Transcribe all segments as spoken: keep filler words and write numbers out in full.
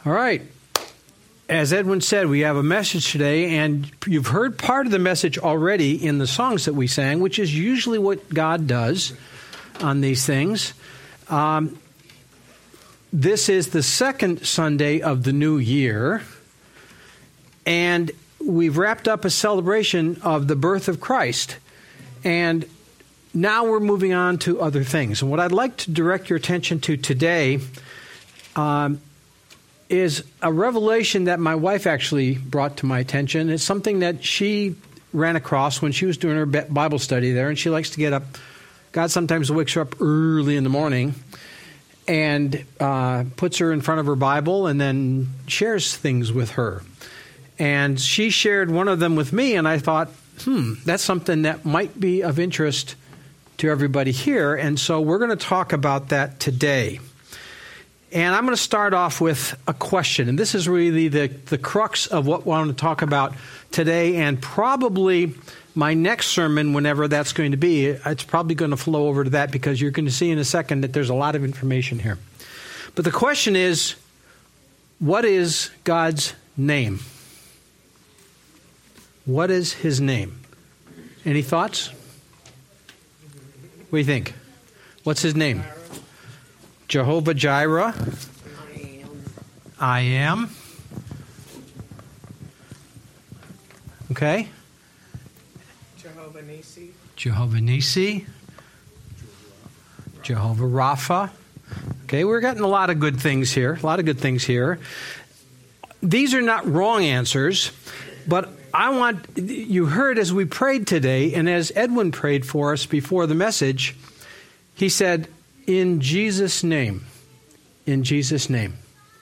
All right. As Edwin said, we have a message today, and you've heard part of the message already in the songs that we sang, which is usually what God does on these things. Um, this is the second Sunday of the new year, and we've wrapped up a celebration of the birth of Christ. And now we're moving on to other things. And what I'd like to direct your attention to today um, is a revelation that my wife actually brought to my attention. It's something that she ran across when she was doing her Bible study there, and she likes to get up. God sometimes wakes her up early in the morning and uh, puts her in front of her Bible and then shares things with her. And she shared one of them with me, and I thought, hmm, that's something that might be of interest to everybody here. And so we're going to talk about that today. And I'm going to start off with a question. And this is really the, the crux of what we want to talk about today, and probably my next sermon, whenever that's going to be. It's probably going to flow over to that, because you're going to see in a second that there's a lot of information here. But the question is, what is God's name? What is his name? Any thoughts? What do you think? What's his name? Jehovah Jireh. I am. I am. Okay. Jehovah Nisi. Jehovah Nisi. Jehovah Rapha. Okay, we're getting a lot of good things here. A lot of good things here. These are not wrong answers, but I want, you heard as we prayed today, and as Edwin prayed for us before the message, he said, in Jesus' name. In Jesus' name.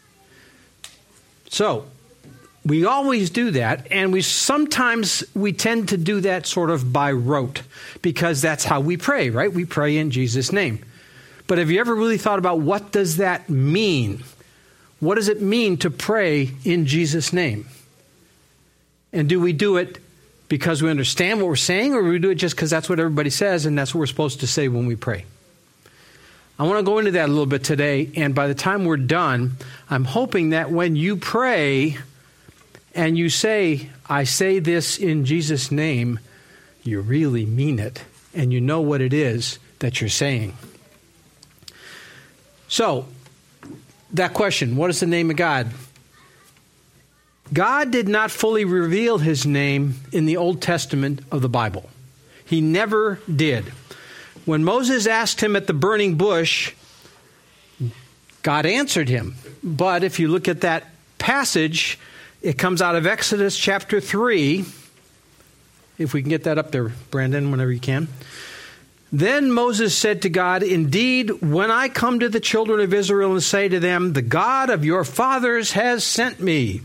So, we always do that, and we sometimes we tend to do that sort of by rote, because that's how we pray, right? We pray in Jesus' name. But have you ever really thought about what does that mean? What does it mean to pray in Jesus' name? And do we do it because we understand what we're saying, or do we do it just because that's what everybody says and that's what we're supposed to say when we pray? I want to go into that a little bit today, and by the time we're done, I'm hoping that when you pray and you say, I say this in Jesus' name, you really mean it, and you know what it is that you're saying. So, that question, what is the name of God? God did not fully reveal his name in the Old Testament of the Bible. He never did. When Moses asked him at the burning bush, God answered him. But if you look at that passage, it comes out of Exodus chapter three. If we can get that up there, Brandon, whenever you can. Then Moses said to God, indeed, when I come to the children of Israel and say to them, the God of your fathers has sent me.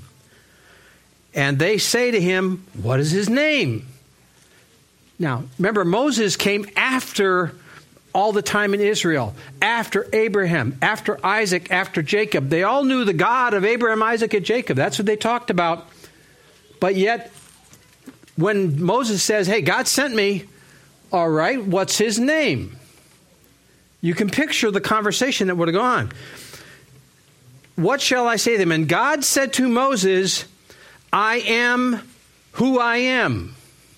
And they say to him, what is his name? Now, remember, Moses came after all the time in Israel, after Abraham, after Isaac, after Jacob. They all knew the God of Abraham, Isaac, and Jacob. That's what they talked about. But yet, when Moses says, hey, God sent me, all right, what's his name? You can picture the conversation that would have gone on. What shall I say to them? And God said to Moses, I am who I am.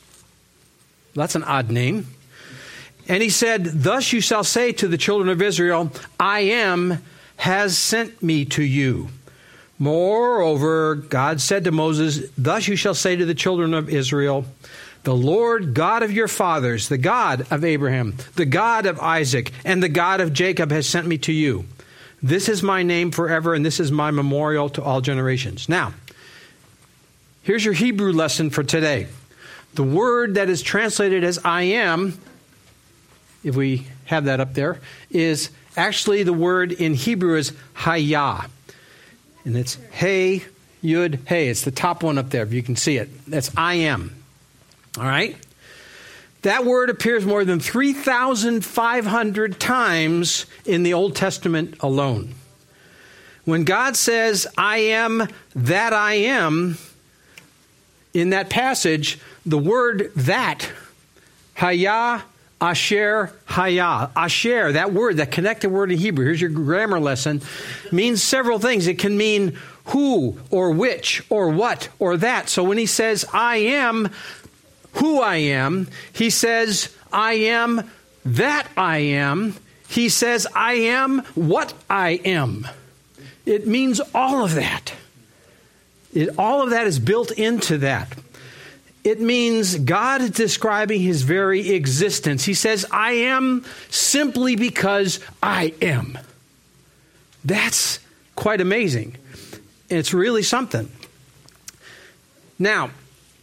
That's an odd name. And he said, thus you shall say to the children of Israel, I am has sent me to you. Moreover, God said to Moses, thus you shall say to the children of Israel, the Lord God of your fathers, the God of Abraham, the God of Isaac, and the God of Jacob has sent me to you. This is my name forever, and this is my memorial to all generations. Now, here's your Hebrew lesson for today. The word that is translated as I am, if we have that up there, is actually the word in Hebrew is Hayah. And it's Hey, Yud, Hey. It's the top one up there, if you can see it. That's I am. All right? That word appears more than three thousand five hundred times in the Old Testament alone. When God says, I am that I am, in that passage, the word that, Hayah Asher Haya. Asher, that word, that connected word in Hebrew, here's your grammar lesson, means several things. It can mean who or which or what or that. So when he says, I am who I am, he says, I am that I am. He says, I am what I am. It means all of that. It, all of that is built into that. It means God is describing his very existence. He says, I am simply because I am. That's quite amazing. It's really something. Now,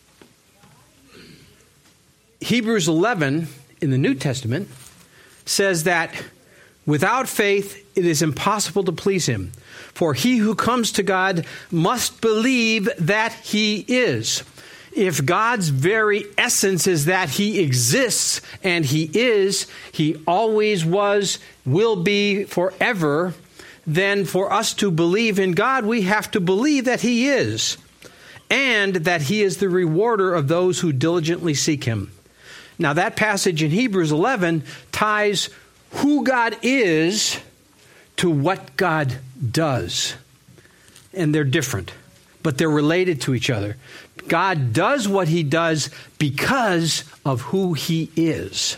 Hebrews eleven in the New Testament says that without faith, it is impossible to please him. For he who comes to God must believe that he is. If God's very essence is that he exists, and he is, he always was, will be forever, then for us to believe in God, we have to believe that he is, and that he is the rewarder of those who diligently seek him. Now that passage in Hebrews eleven ties who God is to what God does. And they're different, but they're related to each other. God does what he does because of who he is.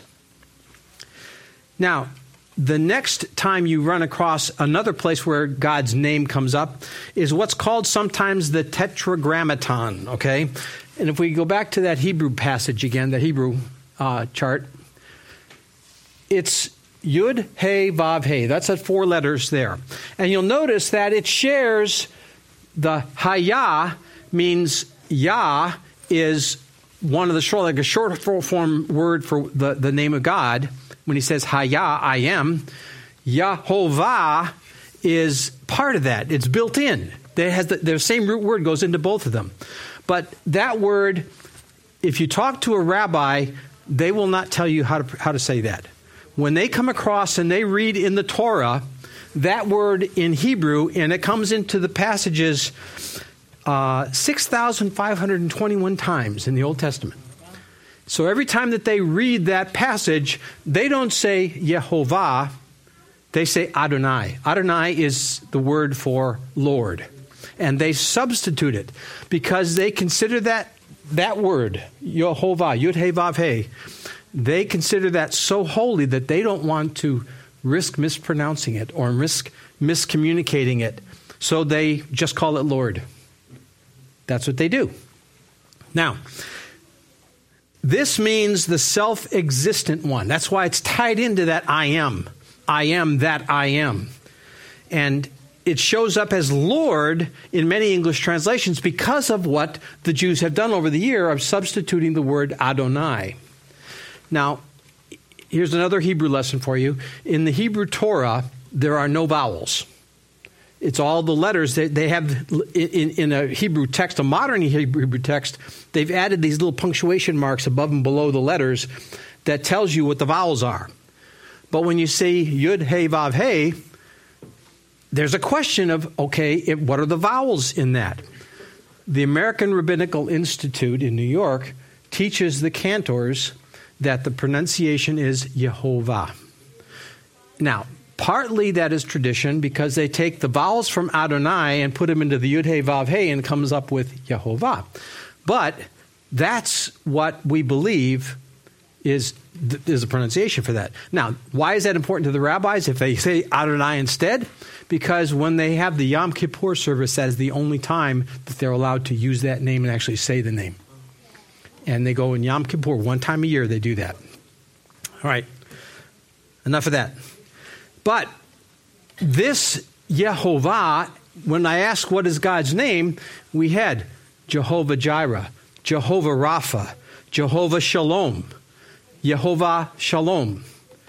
Now, the next time you run across another place where God's name comes up is what's called sometimes the Tetragrammaton, okay? And if we go back to that Hebrew passage again, the Hebrew uh, chart, it's Yud, He, Vav, He. That's at four letters there. And you'll notice that it shares the Haya means Yah is one of the short, like a short form word for the, the name of God. When he says Haya, I am. Yahovah is part of that. It's built in. It has the, the same root word goes into both of them. But that word, if you talk to a rabbi, they will not tell you how to how to say that. When they come across and they read in the Torah that word in Hebrew, and it comes into the passages uh, six thousand five hundred twenty-one times in the Old Testament. So every time that they read that passage, they don't say Yehovah, they say Adonai. Adonai is the word for Lord. And they substitute it because they consider that that word, Yehovah, Yud He Vav He, they consider that so holy that they don't want to risk mispronouncing it or risk miscommunicating it. So they just call it Lord. That's what they do. Now, this means the self-existent one. That's why it's tied into that I am. I am that I am. And it shows up as Lord in many English translations because of what the Jews have done over the year of substituting the word Adonai. Now, here's another Hebrew lesson for you. In the Hebrew Torah, there are no vowels. It's all the letters that they have in, in a Hebrew text, a modern Hebrew text. They've added these little punctuation marks above and below the letters that tells you what the vowels are. But when you say Yud, He, Vav, He, there's a question of, okay, it, what are the vowels in that? The American Rabbinical Institute in New York teaches the cantors that the pronunciation is Yehovah. Now, partly that is tradition because they take the vowels from Adonai and put them into the Yud He Vav He and comes up with Yehovah. But that's what we believe is is a pronunciation for that. Now, why is that important to the rabbis if they say Adonai instead? Because when they have the Yom Kippur service, that is the only time that they're allowed to use that name and actually say the name. And they go in Yom Kippur, one time a year they do that. All right, enough of that. But this Yehovah, when I ask what is God's name, we had Jehovah Jireh, Jehovah Rapha, Jehovah Shalom, Yehovah Shalom.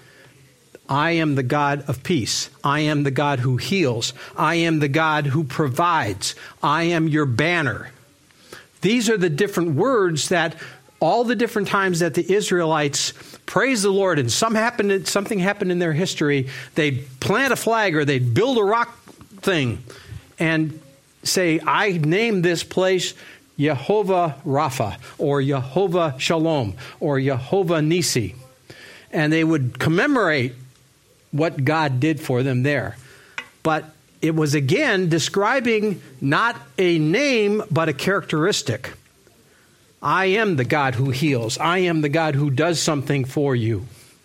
I am the God of peace. I am the God who heals. I am the God who provides. I am your banner. These are the different words that all the different times that the Israelites praise the Lord, and some happened, something happened in their history, they'd plant a flag or they'd build a rock thing and say, I name this place Yehovah Rapha or Yehovah Shalom or Yehovah Nisi. and they would commemorate what God did for them there. But it was again describing not a name, but a characteristic. I am the God who heals. I am the God who does something for you.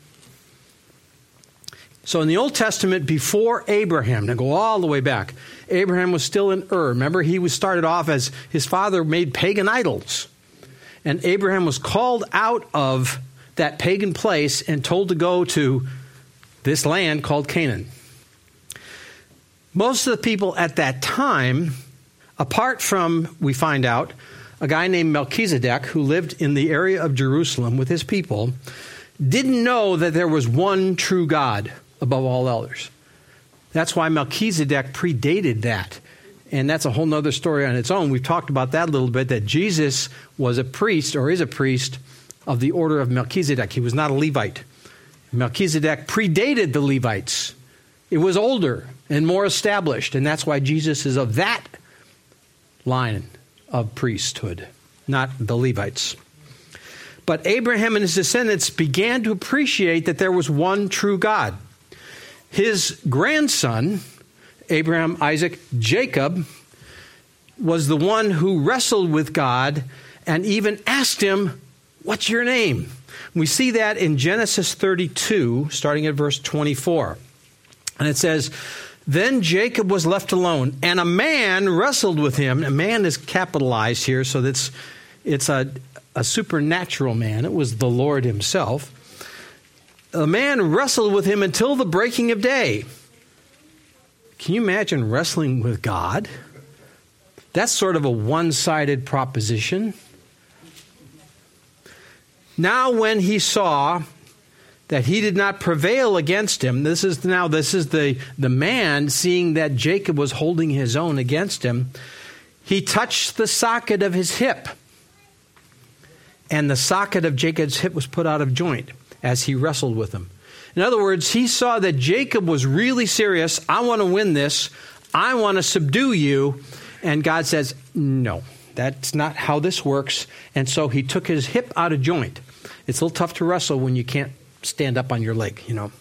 So in the Old Testament, before Abraham, now go all the way back, Abraham was still in Ur. Remember, he was started off as his father made pagan idols. And Abraham was called out of that pagan place and told to go to this land called Canaan. Most of the people at that time, apart from, we find out, a guy named Melchizedek who lived in the area of Jerusalem with his people, didn't know that there was one true God above all others. That's why Melchizedek predated that. And that's a whole other story on its own. We've talked about that a little bit, that Jesus was a priest, or is a priest, of the order of Melchizedek. He was not a Levite. Melchizedek predated the Levites. It was older and more established, and that's why Jesus is of that line of priesthood, not the Levites. But Abraham and his descendants began to appreciate that there was one true God. His grandson, Abraham, Isaac, Jacob, was the one who wrestled with God and even asked him, "What's your name?" We see that in Genesis thirty-two, starting at verse twenty-four. And it says, "Then Jacob was left alone, and a man wrestled with him." A man is capitalized here, so that's it's a, a supernatural man. It was the Lord himself. A man wrestled with him until the breaking of day. Can you imagine wrestling with God? That's sort of a one-sided proposition. Now when he saw that he did not prevail against him, this is now this is the, the man seeing that Jacob was holding his own against him, he touched the socket of his hip. And the socket of Jacob's hip was put out of joint as he wrestled with him. In other words, he saw that Jacob was really serious. I want to win this. I want to subdue you. And God says, no, that's not how this works. And so he took his hip out of joint. It's a little tough to wrestle when you can't stand up on your leg, you know.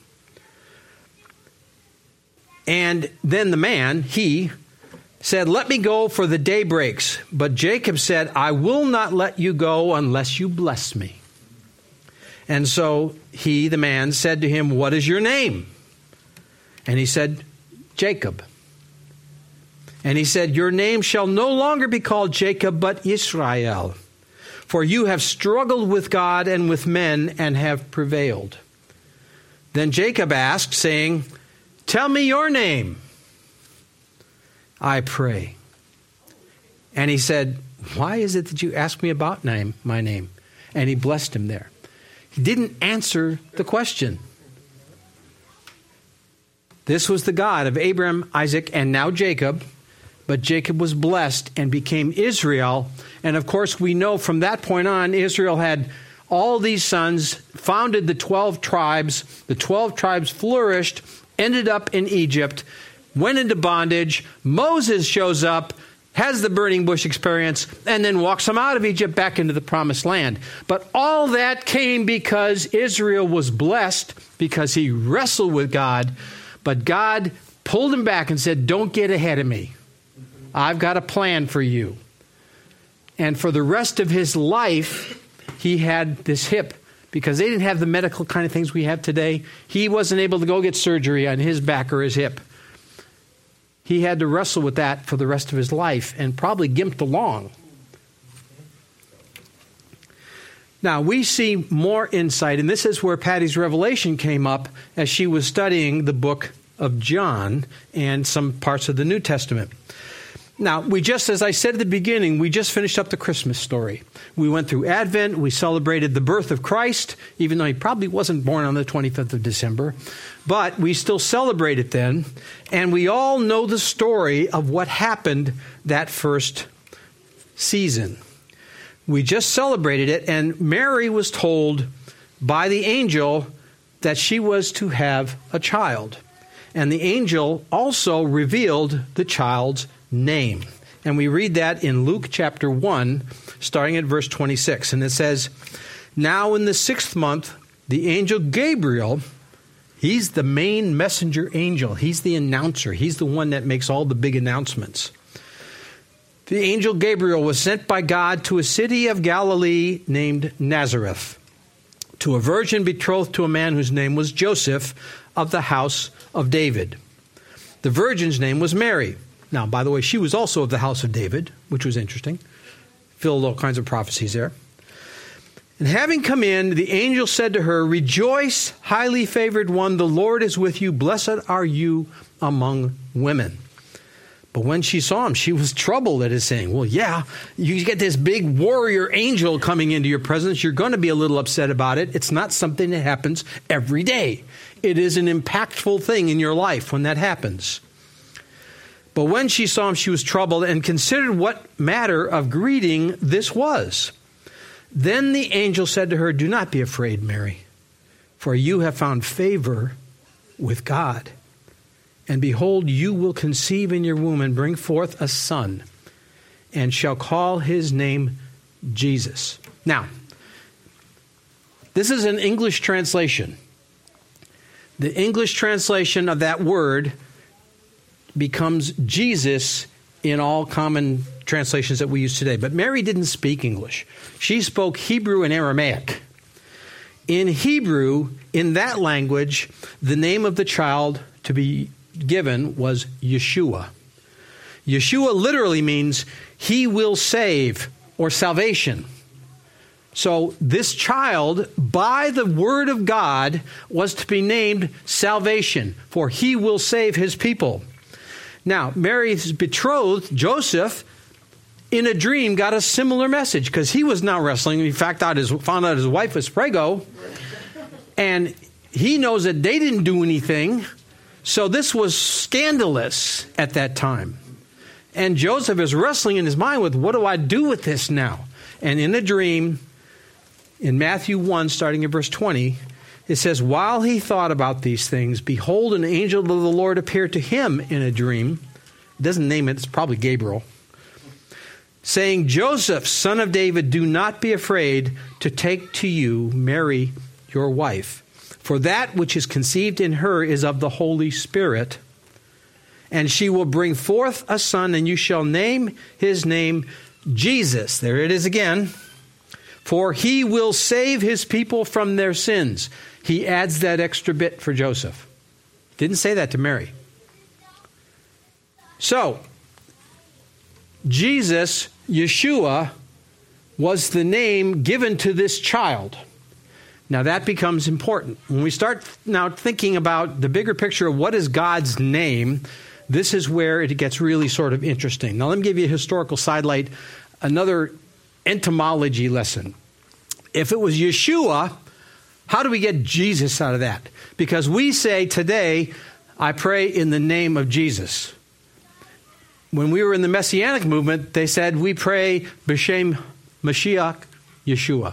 And then the man, he said, "Let me go, for the day breaks." But Jacob said, "I will not let you go unless you bless me." And so he, the man, said to him, "What is your name?" And he said, "Jacob." And he said, "Your name shall no longer be called Jacob, but Israel. For you have struggled with God and with men and have prevailed." Then Jacob asked, saying, "Tell me your name, I pray." And he said, "Why is it that you ask me about name, my name?" And he blessed him there. He didn't answer the question. This was the God of Abraham, Isaac, and now Jacob. But Jacob was blessed and became Israel. And of course, we know from that point on, Israel had all these sons, founded the twelve tribes. The twelve tribes flourished, ended up in Egypt, went into bondage. Moses shows up, has the burning bush experience, and then walks them out of Egypt back into the promised land. But all that came because Israel was blessed, because he wrestled with God. But God pulled him back and said, "Don't get ahead of me. I've got a plan for you." And for the rest of his life, he had this hip, because they didn't have the medical kind of things we have today. He wasn't able to go get surgery on his back or his hip. He had to wrestle with that for the rest of his life and probably gimped along. Now, we see more insight, and this is where Patty's revelation came up as she was studying the book of John and some parts of the New Testament. Now, we just, as I said at the beginning, we just finished up the Christmas story. We went through Advent. We celebrated the birth of Christ, even though he probably wasn't born on the twenty-fifth of December. But we still celebrate it then. And we all know the story of what happened that first season. We just celebrated it, and Mary was told by the angel that she was to have a child. And the angel also revealed the child's name. And we read that in Luke chapter one, starting at verse twenty-six. And it says, "Now in the sixth month, the angel Gabriel, he's the main messenger angel. He's the announcer. He's the one that makes all the big announcements. The angel Gabriel was sent by God to a city of Galilee named Nazareth, to a virgin betrothed to a man whose name was Joseph of the house of David. The virgin's name was Mary. Now, by the way, she was also of the house of David, which was interesting. Filled all kinds of prophecies there. And having come in, the angel said to her, "Rejoice, highly favored one, the Lord is with you. Blessed are you among women." But when she saw him, she was troubled at his saying. Well, yeah, you get this big warrior angel coming into your presence. You're going to be a little upset about it. It's not something that happens every day. It is an impactful thing in your life when that happens. But when she saw him, she was troubled and considered what matter of greeting this was. Then the angel said to her, "Do not be afraid, Mary, for you have found favor with God. And behold, you will conceive in your womb and bring forth a son, and shall call his name Jesus." Now, this is an English translation. The English translation of that word becomes Jesus in all common translations that we use today. But Mary didn't speak English. She spoke Hebrew and Aramaic. In Hebrew, in that language, the name of the child to be given was Yeshua. Yeshua literally means he will save or salvation. So this child, by the word of God, was to be named salvation, for he will save his people. Now, Mary's betrothed, Joseph, in a dream got a similar message because he was now wrestling. In fact, out his, found out his wife was prego, and he knows that they didn't do anything. So this was scandalous at that time. And Joseph is wrestling in his mind with, what do I do with this now? And in a dream, in Matthew one, starting at verse twenty, it says, while he thought about these things, behold, an angel of the Lord appeared to him in a dream. It doesn't name it, it's probably Gabriel. Saying, Joseph, son of David, do not be afraid to take to you Mary, your wife. For that which is conceived in her is of the Holy Spirit. And she will bring forth a son, and you shall name his name Jesus. There it is again. For he will save his people from their sins. He adds that extra bit for Joseph. Didn't say that to Mary. So, Jesus, Yeshua, was the name given to this child. Now that becomes important. When we start now thinking about the bigger picture of what is God's name, this is where it gets really sort of interesting. Now let me give you a historical sidelight, another entomology lesson. If it was Yeshua, how do we get Jesus out of that? Because we say today, I pray in the name of Jesus. When we were in the Messianic movement, they said, we pray B'Shem Mashiach Yeshua.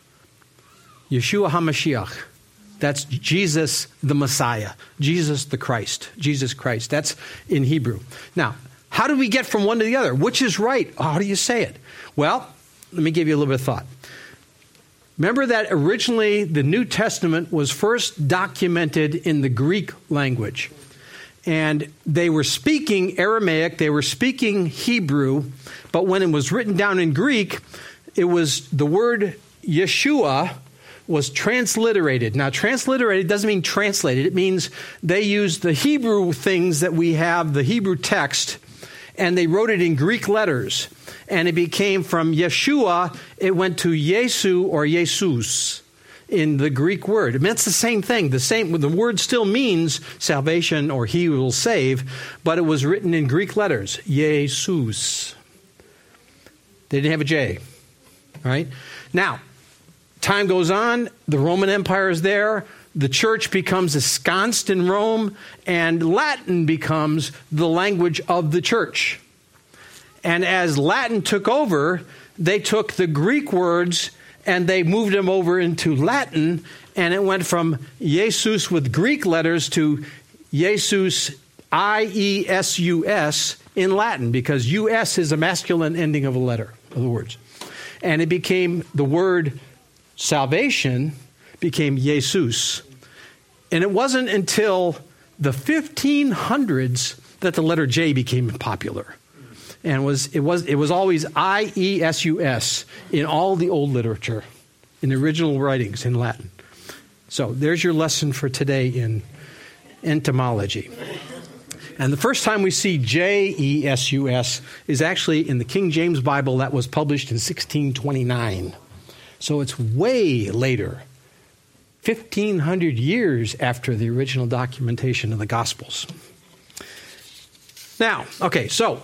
Yeshua HaMashiach. That's Jesus the Messiah. Jesus the Christ. Jesus Christ. That's in Hebrew. Now, how do we get from one to the other? Which is right? How do you say it? Well, let me give you a little bit of thought. Remember that originally the New Testament was first documented in the Greek language. And they were speaking Aramaic, they were speaking Hebrew, but when it was written down in Greek, it was the word Yeshua was transliterated. Now, transliterated doesn't mean translated. It means they used the Hebrew things that we have, the Hebrew text, and they wrote it in Greek letters. And it became from Yeshua, it went to Yesu or Jesus in the Greek word. It meant the same thing. The same. The word still means salvation or he will save, but it was written in Greek letters. Jesus. They didn't have a J. All right? Now, time goes on. The Roman Empire is there. The church becomes ensconced in Rome, and Latin becomes the language of the church. And as Latin took over, they took the Greek words and they moved them over into Latin, and it went from Jesus with Greek letters to Jesus, I E S U S, in Latin, because U S is a masculine ending of a letter, of the words. And it became the word salvation became Jesus. And it wasn't until the fifteen hundreds that the letter J became popular. And was it was it was always I E S U S in all the old literature, in the original writings in Latin. So there's your lesson for today in entomology. And the first time we see J E S U S is actually in the King James Bible that was published in sixteen twenty-nine. So it's way later, fifteen hundred years after the original documentation of the Gospels. Now, okay, so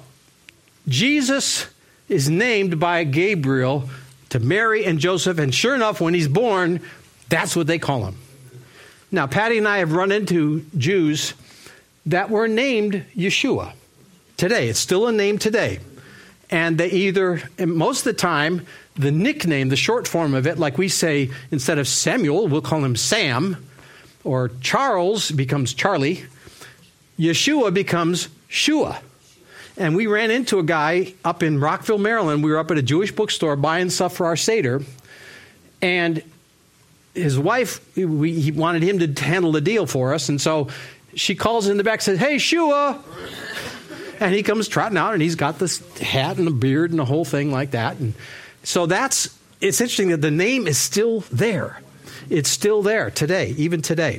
Jesus is named by Gabriel to Mary and Joseph, and sure enough, when he's born, that's what they call him. Now, Patty and I have run into Jews that were named Yeshua today. It's still a name today. And they either, and most of the time, the nickname, the short form of it, like we say, instead of Samuel, we'll call him Sam, or Charles becomes Charlie. Yeshua becomes Shua. And we ran into a guy up in Rockville, Maryland. We were up at a Jewish bookstore buying stuff for our Seder. And his wife, we, he wanted him to handle the deal for us. And so she calls in the back and says, "Hey, Shua." And he comes trotting out, and he's got this hat and a beard and a whole thing like that. And so that's, it's interesting that the name is still there. It's still there today, even today.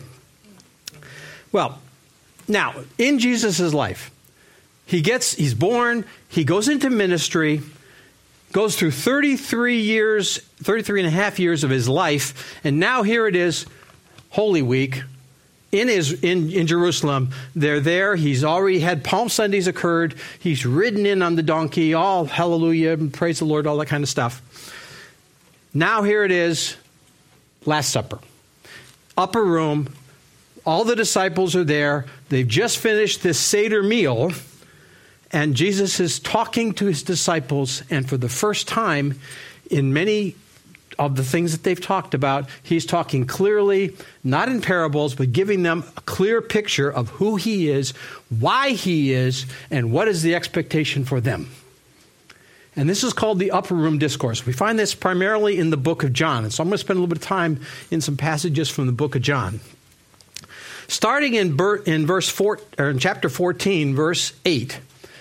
Well, now, in Jesus' life, he gets, he's born, he goes into ministry, goes through thirty-three years, thirty-three and a half years of his life, and now here it is, Holy Week, in his, in, in Jerusalem. They're there, he's already had Palm Sundays occurred, he's ridden in on the donkey, all hallelujah, praise the Lord, all that kind of stuff. Now here it is, Last Supper. Upper room, all the disciples are there, they've just finished this Seder meal, and Jesus is talking to his disciples, and for the first time in many of the things that they've talked about, he's talking clearly, not in parables, but giving them a clear picture of who he is, why he is, and what is the expectation for them. And this is called the Upper Room Discourse. We find this primarily in the book of John, and so I'm going to spend a little bit of time in some passages from the book of John. Starting in, in verse four, or in chapter fourteen, verse eight.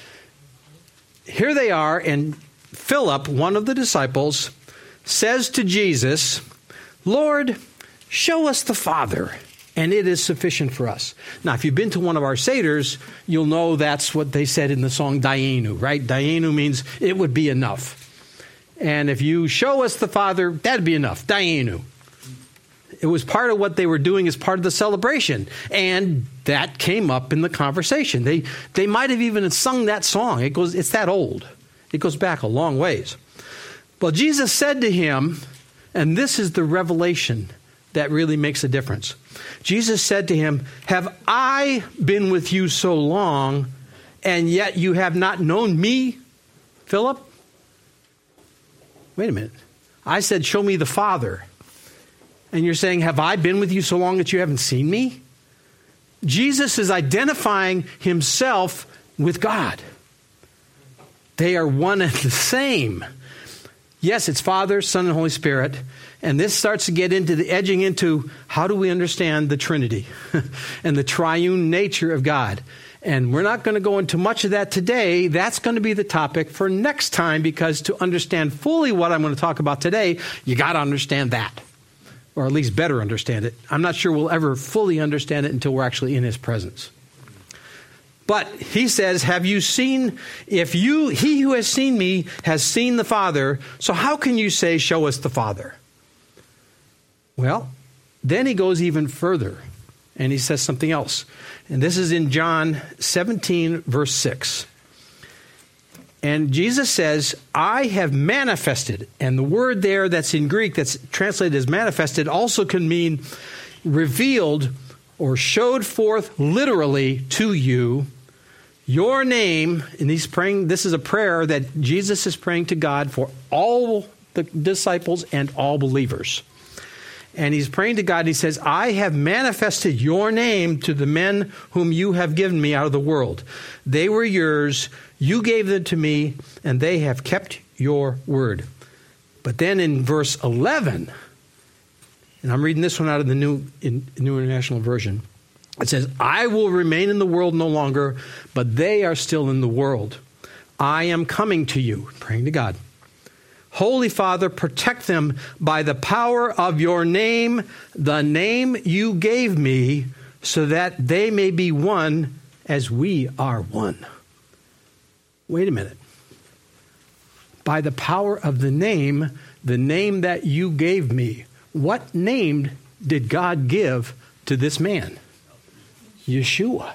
Here they are, and Philip, one of the disciples, says to Jesus, "Lord, show us the Father, and it is sufficient for us." Now, if you've been to one of our Seders, you'll know that's what they said in the song Dayenu, right? Dayenu means it would be enough. And if you show us the Father, that'd be enough. Dayenu. It was part of what they were doing as part of the celebration. And that came up in the conversation. They they might have even sung that song. It goes, it's that old. It goes back a long ways. Well, Jesus said to him, and this is the revelation that really makes a difference. Jesus said to him, "Have I been with you so long, and yet you have not known me, Philip?" Wait a minute. I said, "Show me the Father." And you're saying, "Have I been with you so long that you haven't seen me?" Jesus is identifying himself with God. They are one and the same. Yes, it's Father, Son, and Holy Spirit. And this starts to get into the edging into how do we understand the Trinity and the triune nature of God. And we're not going to go into much of that today. That's going to be the topic for next time, because to understand fully what I'm going to talk about today, you got to understand that. Or at least better understand it. I'm not sure we'll ever fully understand it until we're actually in his presence. But he says, "Have you seen, if you, he who has seen me has seen the Father, so how can you say, 'Show us the Father'?" Well, then he goes even further, and he says something else. And this is in John seventeen, verse six. And Jesus says, "I have manifested," and the word there that's in Greek that's translated as manifested also can mean revealed or showed forth literally to you your name. And he's praying, this is a prayer that Jesus is praying to God for all the disciples and all believers. And he's praying to God, and he says, "I have manifested your name to the men whom you have given me out of the world. They were yours, you gave them to me, and they have kept your word." But then in verse eleven, And I'm reading this one out of the New, in, New International Version. It says, I will remain in the world no longer, but they are still in the world. I am coming to you, praying to God. Holy Father, protect them by the power of your name, the name you gave me, so that they may be one as we are one. Wait a minute. By the power of the name, the name that you gave me. What name did God give to this man? Yeshua.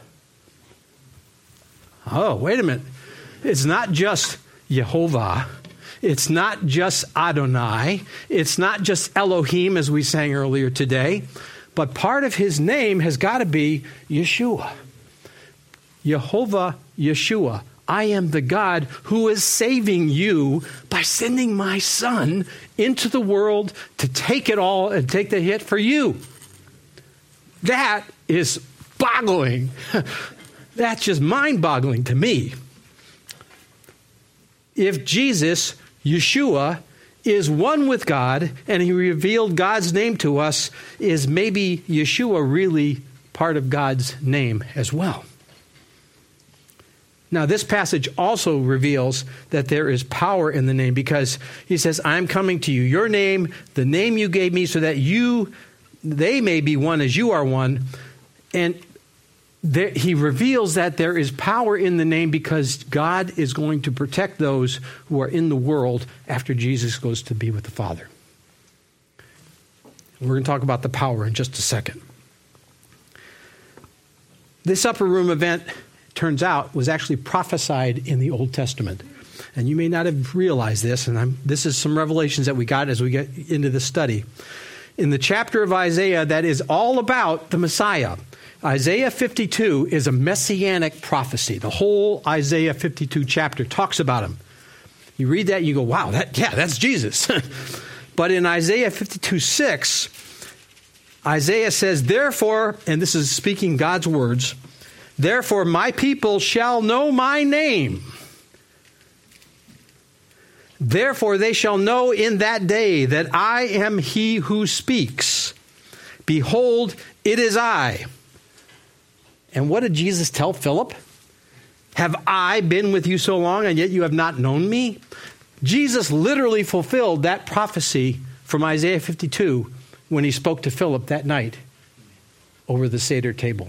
Oh, wait a minute. It's not just Jehovah. It's not just Adonai. It's not just Elohim, as we sang earlier today. But part of his name has got to be Yeshua. Jehovah Yeshua. I am the God who is saving you by sending my son into the world to take it all and take the hit for you. That is boggling. That's just mind-boggling to me. If Jesus, Yeshua, is one with God and he revealed God's name to us, is maybe Yeshua really part of God's name as well? Now, this passage also reveals that there is power in the name, because he says, I'm coming to you. Your name, the name you gave me, so that you, they may be one as you are one. And there, he reveals that there is power in the name because God is going to protect those who are in the world after Jesus goes to be with the Father. We're going to talk about the power in just a second. This upper room event, turns out, was actually prophesied in the Old Testament. And you may not have realized this, and I'm, this is some revelations that we got as we get into the study. In the chapter of Isaiah that is all about the Messiah, Isaiah fifty-two is a messianic prophecy. The whole Isaiah fifty-two chapter talks about him. You read that and you go, wow, that yeah, that's Jesus. But in Isaiah fifty-two six, Isaiah says, therefore, and this is speaking God's words, therefore my people shall know my name. Therefore they shall know in that day that I am he who speaks. Behold, it is I. And what did Jesus tell Philip? Have I been with you so long and yet you have not known me? Jesus literally fulfilled that prophecy from Isaiah fifty-two when he spoke to Philip that night over the Seder table.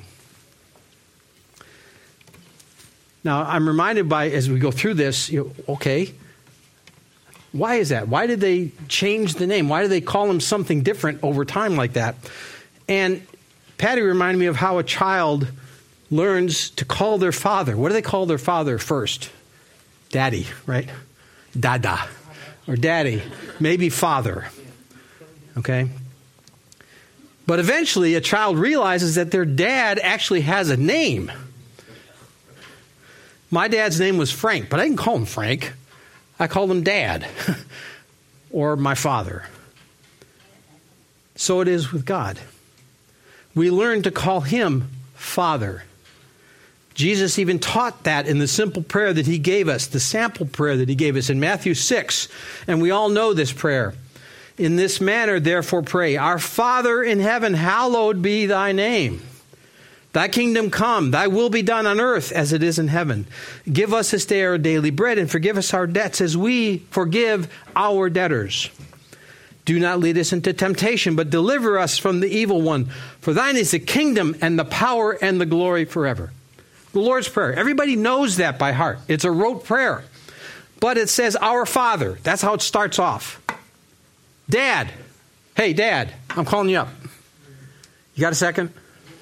Now, I'm reminded by, as we go through this, you know, okay, why is that? Why did they change the name? Why did they call him something different over time like that? And Patty reminded me of how a child learns to call their father. What do they call their father first? Daddy, right? Dada. Or daddy. Maybe father. Okay? But eventually a child realizes that their dad actually has a name. My dad's name was Frank, but I didn't call him Frank. I called him Dad or my father. So it is with God. We learn to call him Father. Jesus even taught that in the simple prayer that he gave us, the sample prayer that he gave us in Matthew six. And we all know this prayer. In this manner, therefore, pray, our Father in heaven, hallowed be thy name. Thy kingdom come, thy will be done on earth as it is in heaven. Give us this day our daily bread, and forgive us our debts as we forgive our debtors. Do not lead us into temptation, but deliver us from the evil one. For thine is the kingdom and the power and the glory forever. The Lord's Prayer. Everybody knows that by heart. It's a rote prayer. But it says, our Father. That's how it starts off. Dad. Hey, Dad, I'm calling you up. You got a second?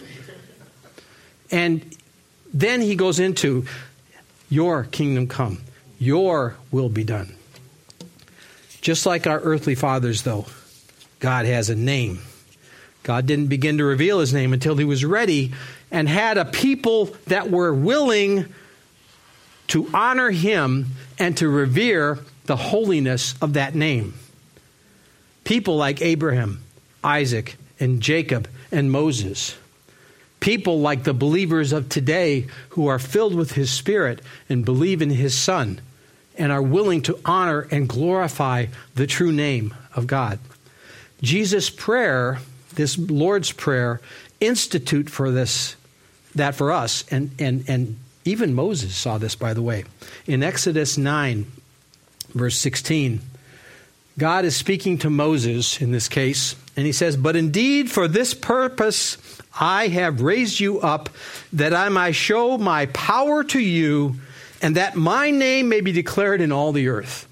And then he goes into, your kingdom come. Your will be done. Just like our earthly fathers, though, God has a name. God didn't begin to reveal his name until he was ready and had a people that were willing to honor him and to revere the holiness of that name. People like Abraham, Isaac, and Jacob, and Moses. People like the believers of today who are filled with his Spirit and believe in his Son and are willing to honor and glorify the true name of God. Jesus' prayer, this Lord's Prayer, institute for this, that for us, and, and, and even Moses saw this, by the way. In Exodus nine, verse sixteen, God is speaking to Moses in this case, and he says, "But indeed for this purpose I have raised you up, that I might show my power to you, and that my name may be declared in all the earth."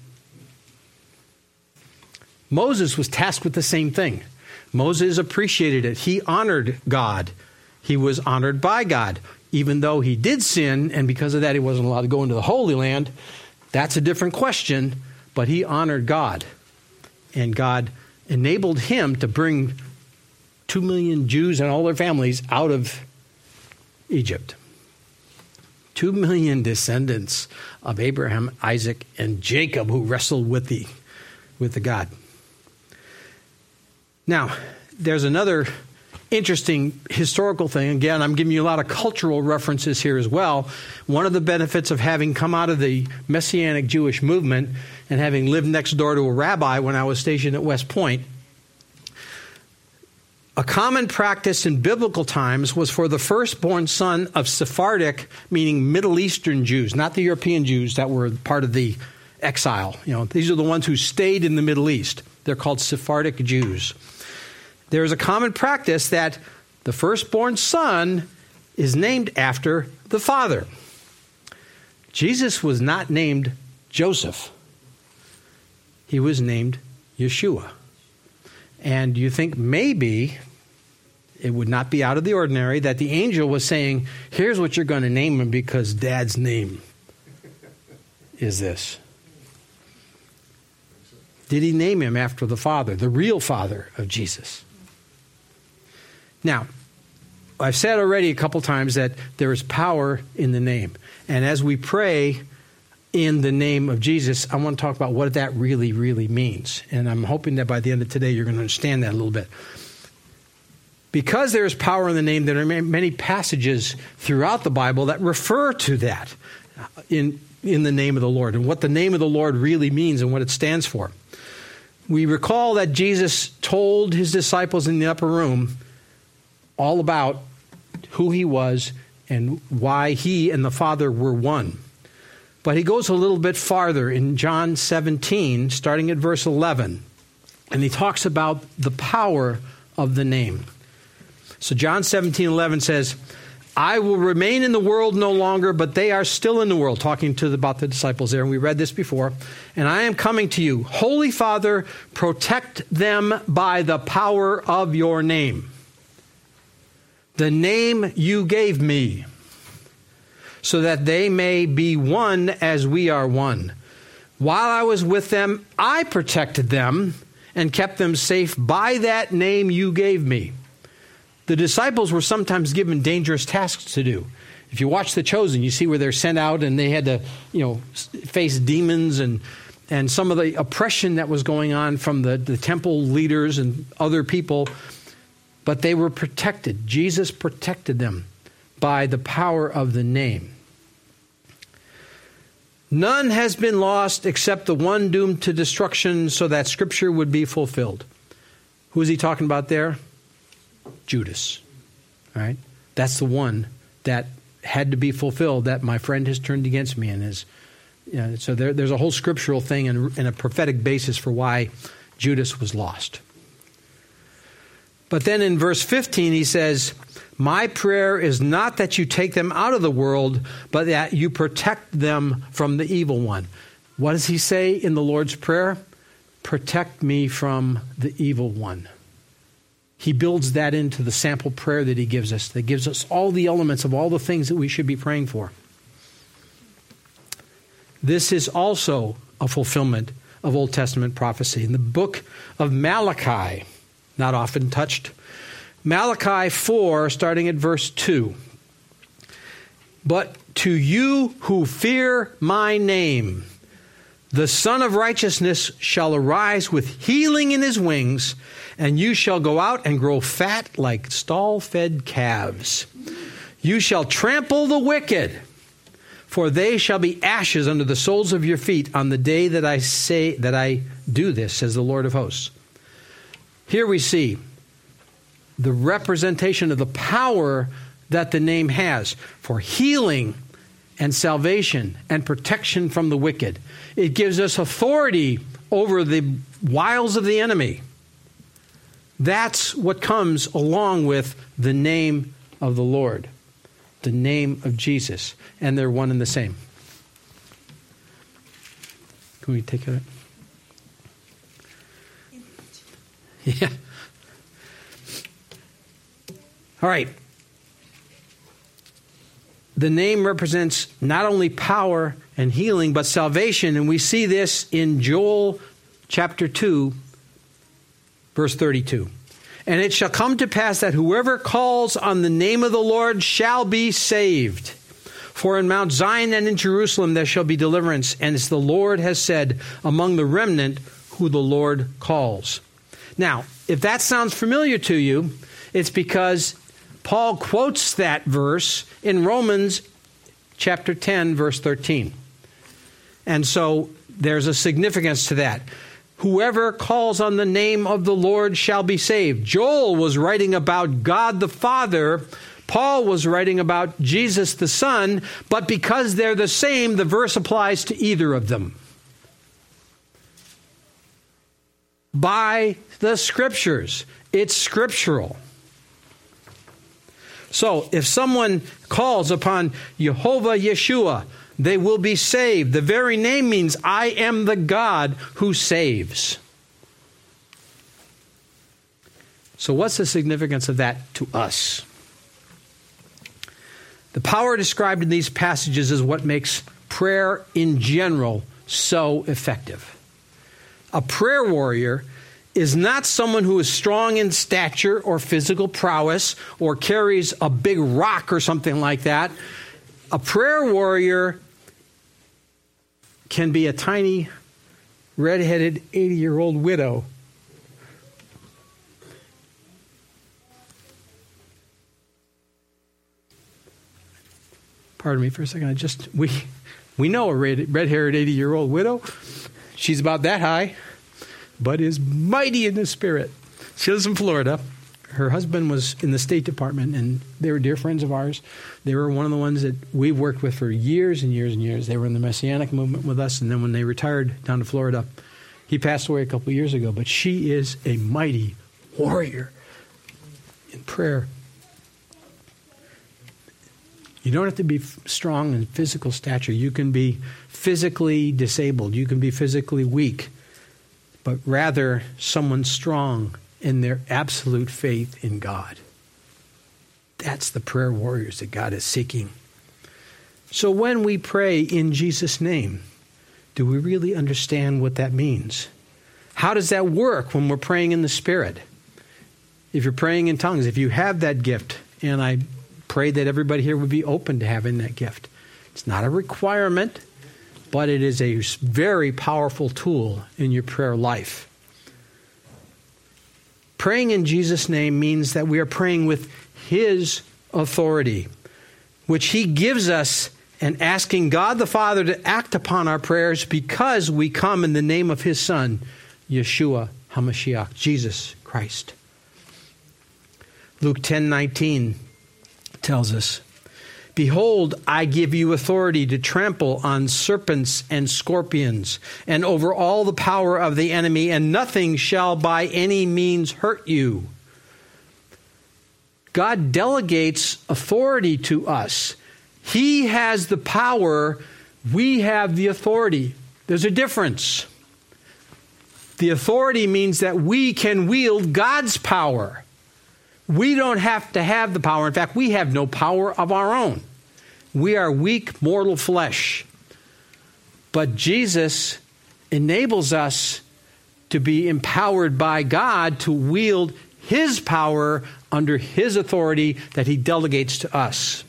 Moses was tasked with the same thing. Moses appreciated it. He honored God. He was honored by God. Even though he did sin, and because of that he wasn't allowed to go into the Holy Land, that's a different question, but he honored God. And God enabled him to bring two million Jews and all their families out of Egypt. Two million descendants of Abraham, Isaac, and Jacob who wrestled with the, with the God. Now, there's another interesting historical thing. Again, I'm giving you a lot of cultural references here as well. One of the benefits of having come out of the Messianic Jewish movement and having lived next door to a rabbi when I was stationed at West Point, a common practice in biblical times was for the firstborn son of Sephardic, meaning Middle Eastern Jews, not the European Jews that were part of the exile. You know, these are the ones who stayed in the Middle East. They're called Sephardic Jews. There is a common practice that the firstborn son is named after the father. Jesus was not named Joseph. He was named Yeshua. And you think maybe it would not be out of the ordinary that the angel was saying, here's what you're going to name him because Dad's name is this. Did he name him after the Father, the real Father of Jesus? Now, I've said already a couple times that there is power in the name. And as we pray in the name of Jesus, I want to talk about what that really, really means. And I'm hoping that by the end of today, you're going to understand that a little bit. Because there is power in the name, there are many passages throughout the Bible that refer to that in, in the name of the Lord and what the name of the Lord really means and what it stands for. We recall that Jesus told his disciples in the upper room all about who he was and why he and the Father were one. But he goes a little bit farther in John seventeen, starting at verse eleven, and he talks about the power of the name. So John seventeen eleven says, "I will remain in the world no longer, but they are still in the world," talking to the, about the disciples there, and we read this before. "And I am coming to you. Holy Father, protect them by the power of your name, the name you gave me, so that they may be one as we are one. While I was with them, I protected them and kept them safe by that name you gave me." The disciples were sometimes given dangerous tasks to do. If you watch The Chosen, you see where they're sent out and they had to, you know, face demons and and some of the oppression that was going on from the, the temple leaders and other people. But they were protected. Jesus protected them by the power of the name. "None has been lost except the one doomed to destruction, so that Scripture would be fulfilled." Who is he talking about there? Judas. All right? That's the one that had to be fulfilled, that my friend has turned against me. And is, you know, so there, there's a whole scriptural thing and, and a prophetic basis for why Judas was lost. But then in verse fifteen, he says, "My prayer is not that you take them out of the world, but that you protect them from the evil one." What does he say in the Lord's Prayer? Protect me from the evil one. He builds that into the sample prayer that he gives us, that gives us all the elements of all the things that we should be praying for. This is also a fulfillment of Old Testament prophecy. In the book of Malachi, not often touched, Malachi four, starting at verse two. "But to you who fear my name, the Son of Righteousness shall arise with healing in his wings, and you shall go out and grow fat like stall-fed calves. You shall trample the wicked, for they shall be ashes under the soles of your feet on the day that I say that I do this, says the Lord of hosts." Here we see the representation of the power that the name has for healing and salvation and protection from the wicked. It gives us authority over the wiles of the enemy. That's what comes along with the name of the Lord, the name of Jesus, and they're one and the same. Can we take it? Yeah. All right. The name represents not only power and healing, but salvation. And we see this in Joel chapter two, verse thirty-two. And it shall come to pass that whoever calls on the name of the Lord shall be saved. For in Mount Zion and in Jerusalem there shall be deliverance. And as the Lord has said, among the remnant who the Lord calls. Now, if that sounds familiar to you, it's because Paul quotes that verse in Romans chapter ten, verse thirteen. And so there's a significance to that. Whoever calls on the name of the Lord shall be saved. Joel was writing about God the Father. Paul was writing about Jesus the Son. But because they're the same, the verse applies to either of them. By the Scriptures. It's scriptural. So if someone calls upon Jehovah Yeshua, they will be saved. The very name means I am the God who saves. So what's the significance of that to us? The power described in these passages is what makes prayer in general so effective. A prayer warrior is not someone who is strong in stature or physical prowess or carries a big rock or something like that. A prayer warrior can be a tiny, red-headed, eighty-year-old widow. Pardon me for a second. I just we we know a red, red-haired, eighty-year-old widow. She's about that high, but is mighty in the spirit. She lives in Florida. Her husband was in the State Department, and they were dear friends of ours. They were one of the ones that we've worked with for years and years and years. They were in the Messianic movement with us, and then when they retired down to Florida, he passed away a couple of years ago. But she is a mighty warrior in prayer. You don't have to be strong in physical stature. You can be physically disabled. You can be physically weak, but rather someone strong in their absolute faith in God. That's the prayer warriors that God is seeking. So when we pray in Jesus' name, do we really understand what that means? How does that work when we're praying in the Spirit? If you're praying in tongues, if you have that gift, and I pray that everybody here would be open to having that gift. It's not a requirement, but it is a very powerful tool in your prayer life. Praying in Jesus' name means that we are praying with His authority, which He gives us, and asking God the Father to act upon our prayers because we come in the name of His Son, Yeshua HaMashiach, Jesus Christ. Luke ten nineteen tells us, Behold, I give you authority to trample on serpents and scorpions and over all the power of the enemy, and nothing shall by any means hurt you. God delegates authority to us. He has the power. We have the authority. There's a difference. The authority means that we can wield God's power. We don't have to have the power. In fact, we have no power of our own. We are weak, mortal flesh. But Jesus enables us to be empowered by God to wield His power under His authority that He delegates to us.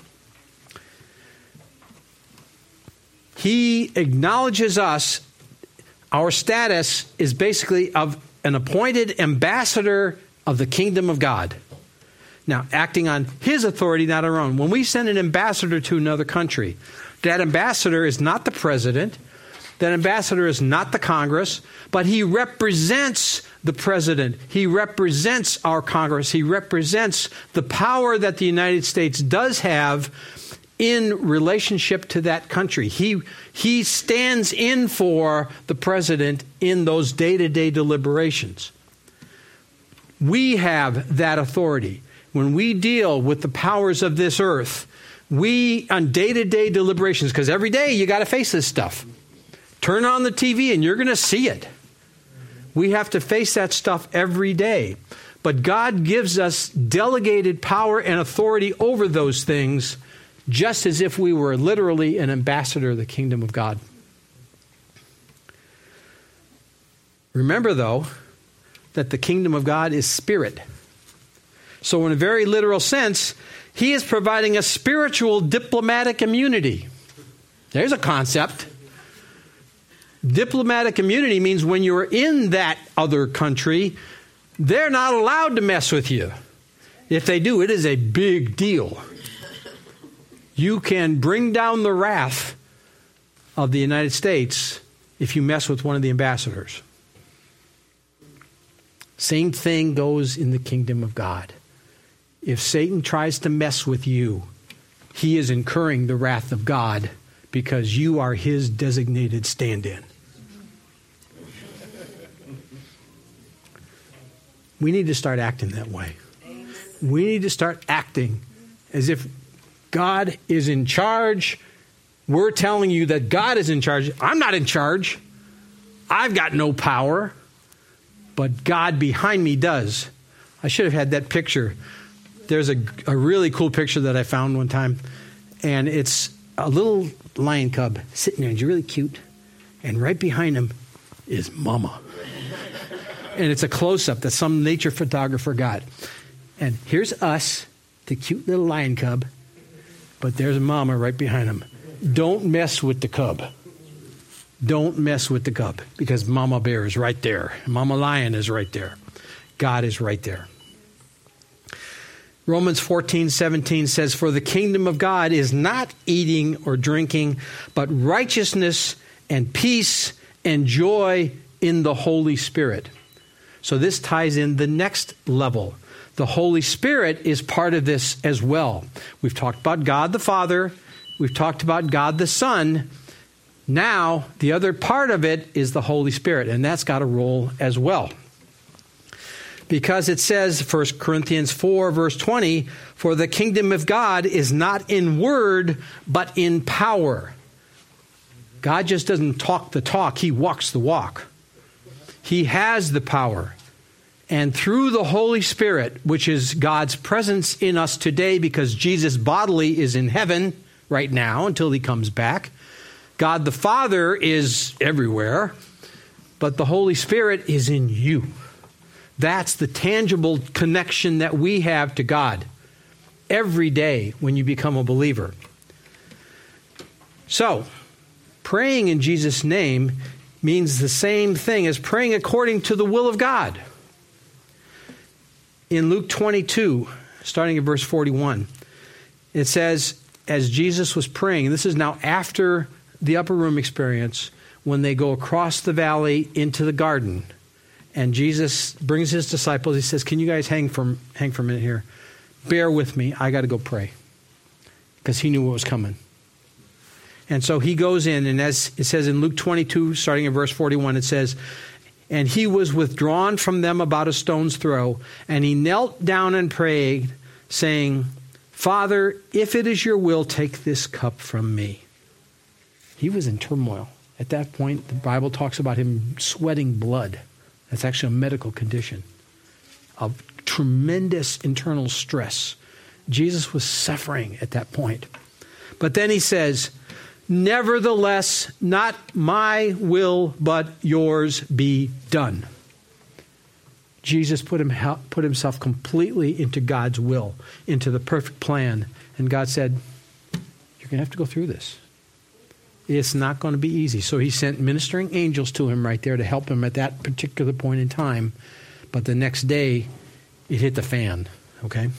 He acknowledges us. Our status is basically of an appointed ambassador of the kingdom of God. Now, acting on His authority, not our own. When we send an ambassador to another country, that ambassador is not the president. that ambassador is not the Congress, but he represents the president. He represents our Congress. He represents the power that the United States does have in relationship to that country. He, he stands in for the president in those day-to-day deliberations. We have that authority. When we deal with the powers of this earth, we, on day-to-day deliberations, because every day you got to face this stuff. Turn on the T V and you're going to see it. We have to face that stuff every day. But God gives us delegated power and authority over those things, just as if we were literally an ambassador of the kingdom of God. Remember, though, that the kingdom of God is spirit. So in a very literal sense, he is providing a spiritual diplomatic immunity. There's a concept. Diplomatic immunity means when you're in that other country, they're not allowed to mess with you. If they do, it is a big deal. You can bring down the wrath of the United States if you mess with one of the ambassadors. Same thing goes in the kingdom of God. If Satan tries to mess with you, he is incurring the wrath of God because you are his designated stand-in. We need to start acting that way. We need to start acting as if God is in charge. We're telling you that God is in charge. I'm not in charge. I've got no power. But God behind me does. I should have had that picture. There's a, a really cool picture that I found one time. And it's a little lion cub sitting there. He's really cute. And right behind him is Mama. And it's a close-up that some nature photographer got. And here's us, the cute little lion cub. But there's Mama right behind him. Don't mess with the cub. Don't mess with the cub, because Mama Bear is right there. Mama Lion is right there. God is right there. Romans fourteen seventeen says, "For the kingdom of God is not eating or drinking, but righteousness and peace and joy in the Holy Spirit." So this ties in the next level. The Holy Spirit is part of this as well. We've talked about God the Father. We've talked about God the Son. Now, the other part of it is the Holy Spirit, and that's got a role as well. Because it says, First Corinthians four, verse twenty, "For the kingdom of God is not in word, but in power." God just doesn't talk the talk, he walks the walk. He has the power. And through the Holy Spirit, which is God's presence in us today, because Jesus bodily is in heaven right now until he comes back, God the Father is everywhere, but the Holy Spirit is in you. That's the tangible connection that we have to God every day when you become a believer. So, praying in Jesus' name means the same thing as praying according to the will of God. In Luke twenty-two, starting at verse forty-one, it says, as Jesus was praying, and this is now after the upper room experience, when they go across the valley into the garden, and Jesus brings his disciples, he says, can you guys hang for, hang for a minute here? Bear with me, I got to go pray. Because he knew what was coming. And so he goes in, and as it says in Luke twenty-two, starting in verse forty-one, it says, "And he was withdrawn from them about a stone's throw, and he knelt down and prayed, saying, Father, if it is your will, take this cup from me." He was in turmoil. At that point, the Bible talks about him sweating blood. That's actually a medical condition of tremendous internal stress. Jesus was suffering at that point. But then he says, "Nevertheless, not my will, but yours be done." Jesus put him put himself completely into God's will, into the perfect plan. And God said, you're going to have to go through this. It's not going to be easy. So he sent ministering angels to him right there to help him at that particular point in time. But the next day, it hit the fan, okay?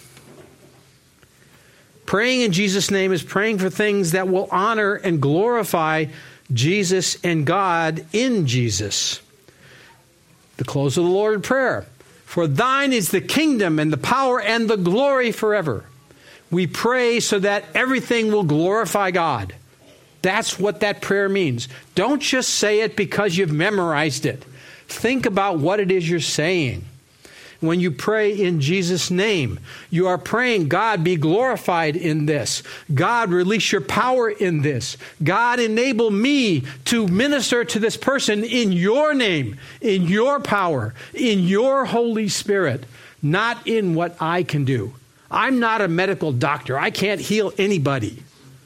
Praying in Jesus' name is praying for things that will honor and glorify Jesus and God in Jesus. The close of the Lord in prayer. For thine is the kingdom and the power and the glory forever. We pray so that everything will glorify God. That's what that prayer means. Don't just say it because you've memorized it. Think about what it is you're saying. When you pray in Jesus' name, you are praying, God, be glorified in this. God, release your power in this. God, enable me to minister to this person in your name, in your power, in your Holy Spirit, not in what I can do. I'm not a medical doctor. I can't heal anybody.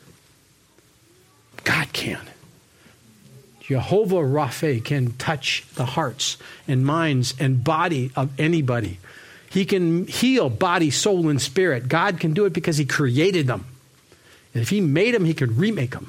God can. Jehovah Rapha can touch the hearts and minds and body of anybody. He can heal body, soul, and spirit. God can do it because he created them. And if he made them, he could remake them.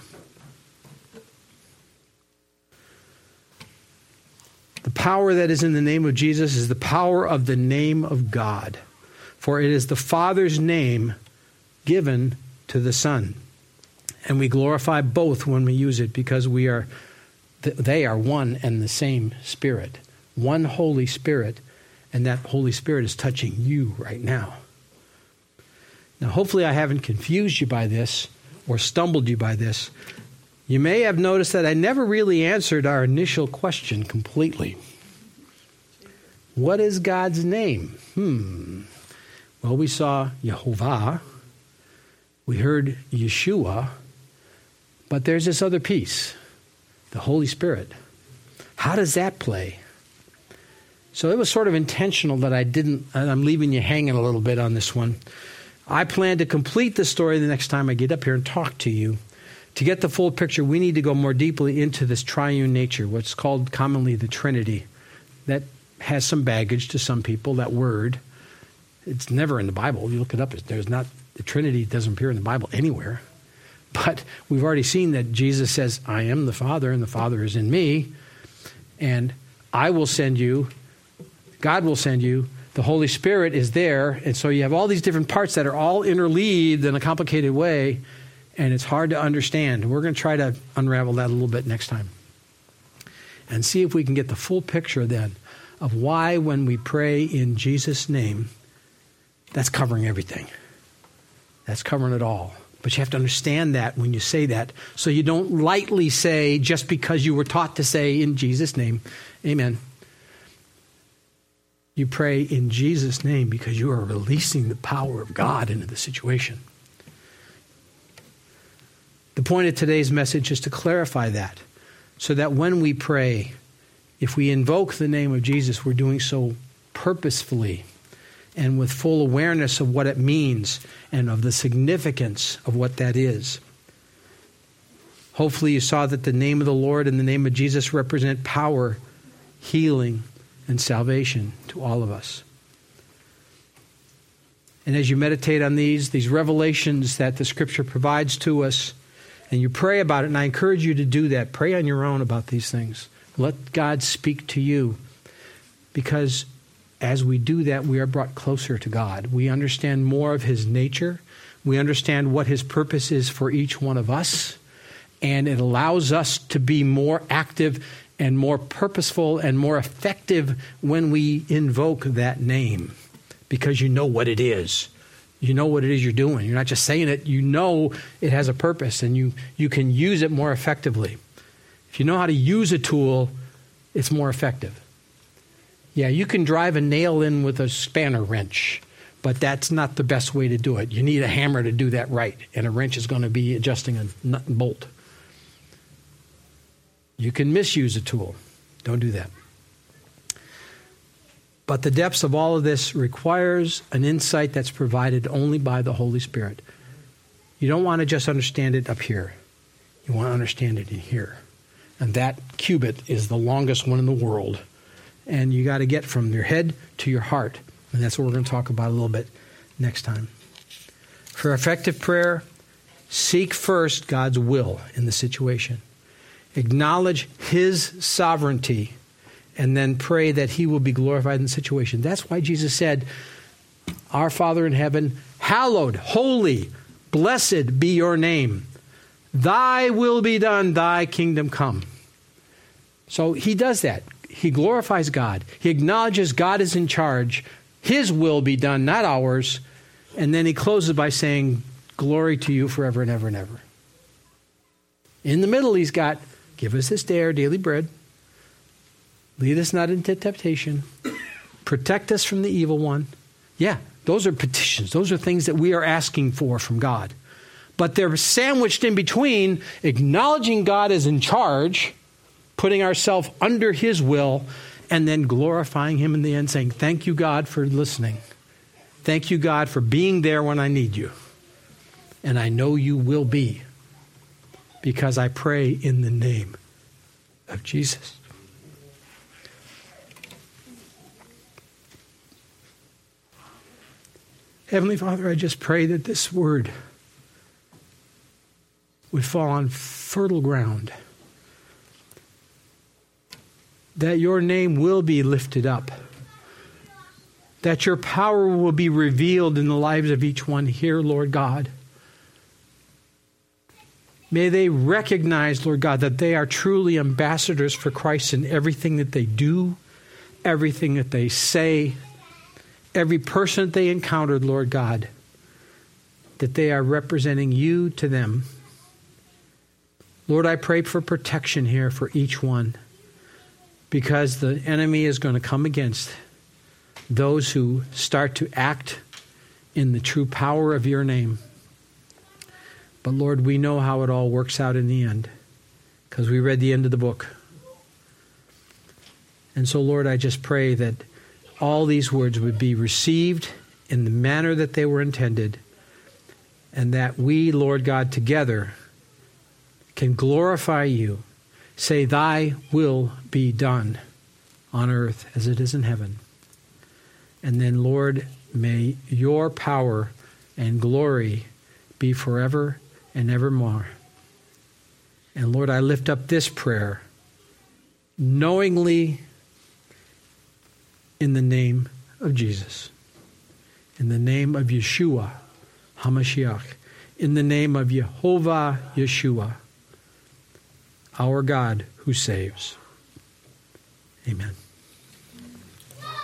The power that is in the name of Jesus is the power of the name of God. For it is the Father's name given to the Son. And we glorify both when we use it because we are they are one and the same Spirit. One Holy Spirit, and that Holy Spirit is touching you right now. Now, hopefully I haven't confused you by this or stumbled you by this. You may have noticed that I never really answered our initial question completely. What is God's name? Hmm. Well, we saw Yehovah. We heard Yeshua. But there's this other piece. The Holy Spirit. How does that play? So it was sort of intentional that I didn't, and I'm leaving you hanging a little bit on this one. I plan to complete the story the next time I get up here and talk to you. To get the full picture, we need to go more deeply into this triune nature, what's called commonly the Trinity. That has some baggage to some people, that word. It's never in the Bible. You look it up, there's not, the Trinity doesn't appear in the Bible anywhere. But we've already seen that Jesus says, I am the Father, and the Father is in me. And I will send you, God will send you, the Holy Spirit is there. And so you have all these different parts that are all interleaved in a complicated way. And it's hard to understand. We're going to try to unravel that a little bit next time. And see if we can get the full picture then of why when we pray in Jesus' name, that's covering everything. That's covering it all. But you have to understand that when you say that, so you don't lightly say just because you were taught to say in Jesus' name, amen. You pray in Jesus' name because you are releasing the power of God into the situation. The point of today's message is to clarify that, so that when we pray, if we invoke the name of Jesus, we're doing so purposefully and with full awareness of what it means and of the significance of what that is. Hopefully you saw that the name of the Lord and the name of Jesus represent power, healing, and salvation to all of us. And as you meditate on these, these revelations that the Scripture provides to us, and you pray about it, and I encourage you to do that. Pray on your own about these things. Let God speak to you, because as we do that, we are brought closer to God. We understand more of His nature. We understand what His purpose is for each one of us. And it allows us to be more active and more purposeful and more effective when we invoke that name. Because you know what it is. You know what it is you're doing. You're not just saying it. You know it has a purpose, and you, you can use it more effectively. If you know how to use a tool, it's more effective. Yeah, you can drive a nail in with a spanner wrench, but that's not the best way to do it. You need a hammer to do that right, and a wrench is going to be adjusting a nut and bolt. You can misuse a tool. Don't do that. But the depths of all of this requires an insight that's provided only by the Holy Spirit. You don't want to just understand it up here. You want to understand it in here. And that cubit is the longest one in the world. And you got to get from your head to your heart. And that's what we're going to talk about a little bit next time. For effective prayer, seek first God's will in the situation. Acknowledge His sovereignty, and then pray that He will be glorified in the situation. That's why Jesus said, Our Father in heaven, hallowed, holy, blessed be your name. Thy will be done, thy kingdom come. So he does that. He glorifies God. He acknowledges God is in charge. His will be done, not ours. And then he closes by saying, glory to you forever and ever and ever. In the middle, he's got, give us this day our daily bread. Lead us not into temptation. Protect us from the evil one. Yeah, those are petitions. Those are things that we are asking for from God. But they're sandwiched in between acknowledging God is in charge, putting ourselves under his will, and then glorifying him in the end, saying, thank you, God, for listening. Thank you, God, for being there when I need you. And I know you will be, because I pray in the name of Jesus. Heavenly Father, I just pray that this word would fall on fertile ground, that your name will be lifted up, that your power will be revealed in the lives of each one here, Lord God. May they recognize, Lord God, that they are truly ambassadors for Christ in everything that they do, everything that they say, every person that they encountered, Lord God, that they are representing you to them. Lord, I pray for protection here for each one, because the enemy is going to come against those who start to act in the true power of your name. But Lord, we know how it all works out in the end, because we read the end of the book. And so, Lord, I just pray that all these words would be received in the manner that they were intended, and that we, Lord God, together can glorify you. Say, thy will be done on earth as it is in heaven. And then, Lord, may your power and glory be forever and evermore. And Lord, I lift up this prayer knowingly in the name of Jesus, in the name of Yeshua HaMashiach, in the name of Jehovah Yeshua, our God who saves. Amen.